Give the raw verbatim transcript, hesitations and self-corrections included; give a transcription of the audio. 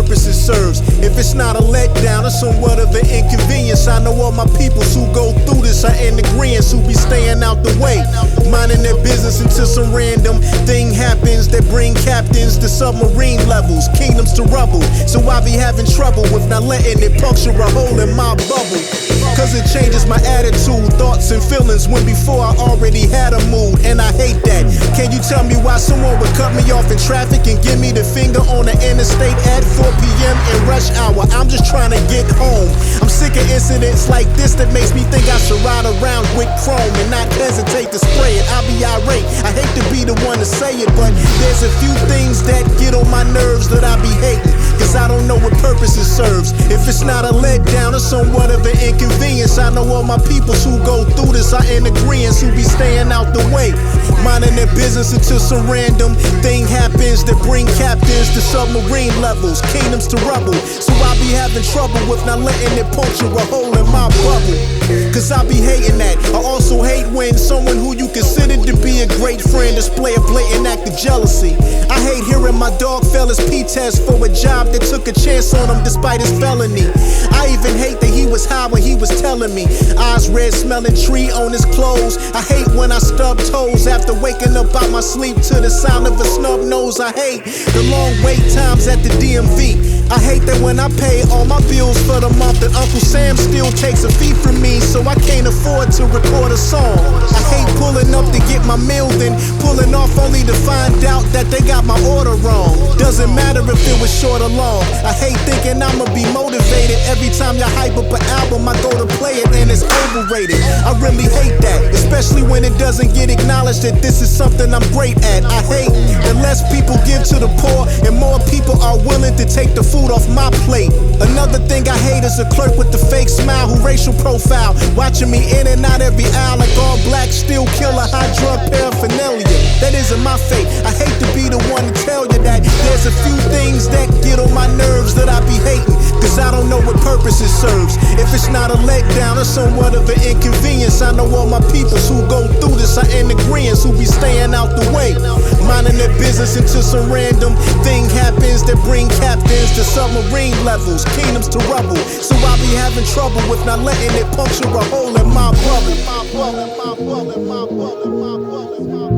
purpose it serves. If it's not a letdown or somewhat of an inconvenience, I know all my peoples who go through this are in agreement, who be staying out the way, minding their business until some random thing happens that bring captains to submarine levels, kingdoms to rubble. So I be having trouble with not letting it puncture a hole in my bubble, cause it changes my attitude, thoughts and feelings when before I already had a mood, and I hate that. Can you tell me why someone would cut me off in traffic and give me the finger on the interstate at four p m in rush hour? I'm just trying to get home. I'm sick of incidents like this that makes me think I should ride around with chrome and not hesitate to spray it. I'll be irate, I hate to be the one to say it, but there's a few things that get on my nerves that I be hating, cause I don't know what purpose it serves. If it's not a letdown or somewhat of an inconvenience, I know all my peoples who go through this are in agreement, who be staying out the way, minding their business until some random thing happens that bring captains to submarine levels, kingdoms to rubble. So I be having trouble with not letting it puncture a hole in my bubble, cause I be hating that. I also hate when someone who you consider to be a great friend display a blatant act of jealousy. I hate hearing my dog fail his P-test for a job that took a chance on him despite his felony. I even hate that he was high when he was telling me, eyes red smelling tree on his clothes. I hate when I stub toes after waking up out my sleep to the sound of a snub nose. I hate the long wait times at the D M V. I hate that when I pay all my bills for the month that Uncle Sam still takes a fee from me, so I can't afford to record a song. I hate pulling up to get my meal, then pulling off only to find out that they got my order wrong. Doesn't matter if it was short or long. I hate thinking I'ma be motivated every time you hype up an album. I go to play it and it's overrated. I really hate that, especially when it doesn't get acknowledged that this is something I'm great at. I hate that less people give to the poor and more people are willing to take the food off my plate. Another thing I hate is a clerk with the fake smile who racial profile, watching me in and out every aisle like all black steel killer, high drug paraphernalia. That isn't my fate. I hate to be the one to tell you that there's a few things that get on my nerves that I be hating, cause I don't know what purpose it serves. If it's not a letdown or somewhat of an inconvenience, I know all my peoples who go through this are in agreement, who be staying out the way, minding their business until some random thing happens that bring captains to submarine levels, kingdoms to rubble. So I be having trouble with not letting it puncture a hole in my bubble. My bubble, my bubble, my bubble, my bubble, my bubble.